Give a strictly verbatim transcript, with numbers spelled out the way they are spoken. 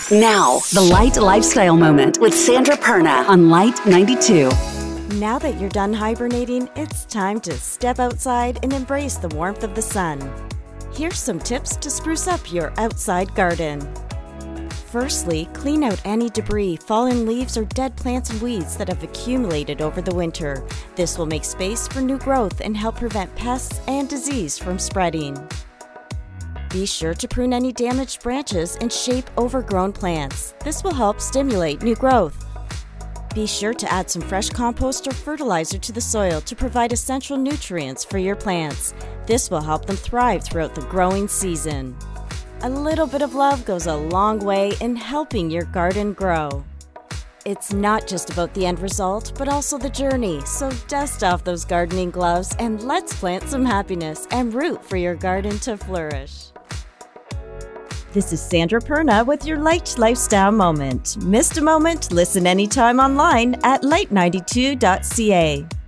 Now, the Light Lifestyle Moment with Sandra Perna on Light ninety-two. Now that you're done hibernating, it's time to step outside and embrace the warmth of the sun. Here's some tips to spruce up your outside garden. Firstly, clean out any debris, fallen leaves, or dead plants and weeds that have accumulated over the winter. This will make space for new growth and help prevent pests and disease from spreading. Be sure to prune any damaged branches and shape overgrown plants. This will help stimulate new growth. Be sure to add some fresh compost or fertilizer to the soil to provide essential nutrients for your plants. This will help them thrive throughout the growing season. A little bit of love goes a long way in helping your garden grow. It's not just about the end result, but also the journey. So dust off those gardening gloves and let's plant some happiness and root for your garden to flourish. This is Sandra Perna with your Light Lifestyle Moment. Missed a moment? Listen anytime online at light ninety-two dot c a.